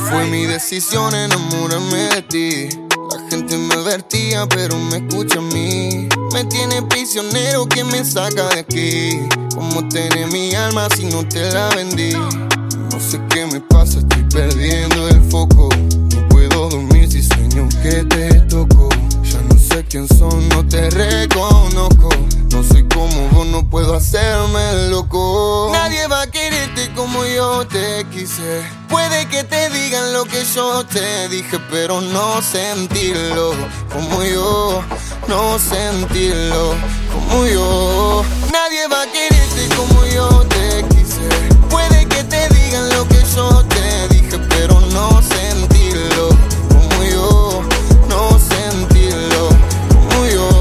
Fue mi decisión enamorarme de ti. La gente me advertía, pero me escucha a mí. Me tiene prisionero, que me saca de aquí. ¿Cómo tener mi alma si no te la vendí? No sé qué me pasa, estoy perdiendo el foco. No puedo dormir si sueño que te toco. Ya no sé quién son, no te reconozco. No soy como vos, no puedo hacerme loco. Nadie va a quererte como yo te quise. Puede que te digan lo que yo te dije, pero no sentirlo como yo. No sentirlo como yo. Nadie va a quererte como yo te quise. Puede que te digan lo que yo te dije, pero no sentirlo como yo. No sentirlo como yo.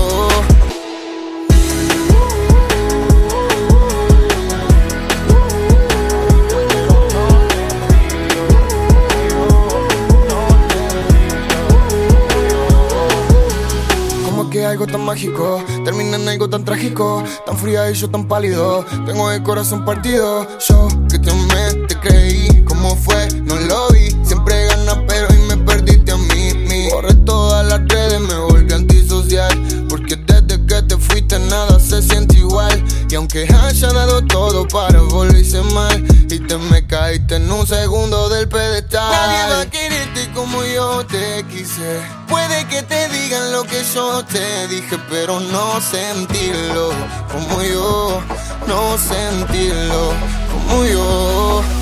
Que algo tan mágico termina en algo tan trágico, tan fría y yo tan pálido. Tengo el corazón partido. Yo que te amé, te creí. ¿Cómo fue? No lo vi. Siempre ganas, pero hoy me perdiste a mí. Borré todas las redes, me volví antisocial. Porque desde que te fuiste nada se siente igual. Y aunque haya dado todo para volverse mal, y te me caíste en un segundo del pedestal. Nadie va a quererte como yo te quise. Puede que te digan lo que yo te dije, pero no sentirlo como yo. No sentirlo como yo.